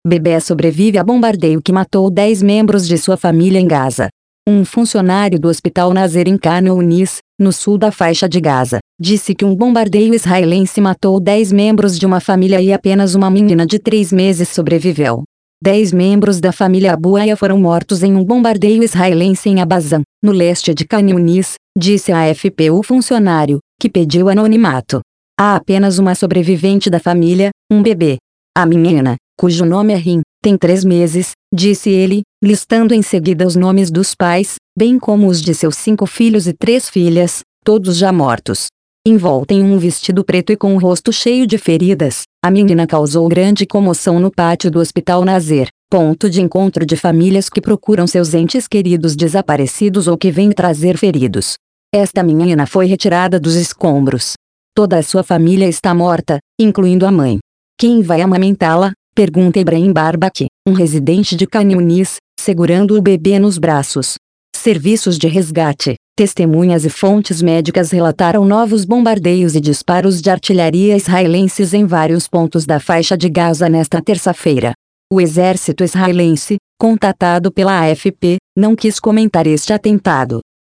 Bebê sobrevive a bombardeio que matou 10 membros de sua família em Gaza. Um funcionário do Hospital Nasser em Khan Younis, no sul da faixa de Gaza, disse que um bombardeio israelense matou 10 membros de uma família e apenas uma menina de 3 meses sobreviveu. 10 membros da família Abu Aya foram mortos em um bombardeio israelense em Abazan, no leste de Khan Younis, disse a AFP o funcionário, que pediu anonimato. Há apenas uma sobrevivente da família, um bebê. A menina, cujo nome é Rim, tem 3 meses, disse ele, listando em seguida os nomes dos pais, bem como os de seus 5 filhos e 3 filhas, todos já mortos. Envolta em um vestido preto e com o rosto cheio de feridas, a menina causou grande comoção no pátio do Hospital Nasser, ponto de encontro de famílias que procuram seus entes queridos desaparecidos ou que vêm trazer feridos. Esta menina foi retirada dos escombros. Toda a sua família está morta, incluindo a mãe. Quem vai amamentá-la? Pergunta Ibrahim Barbaki, um residente de Khan Younis, segurando o bebê nos braços. Serviços de resgate, testemunhas e fontes médicas relataram novos bombardeios e disparos de artilharia israelenses em vários pontos da faixa de Gaza nesta terça-feira. O exército israelense, contatado pela AFP, não quis comentar este atentado.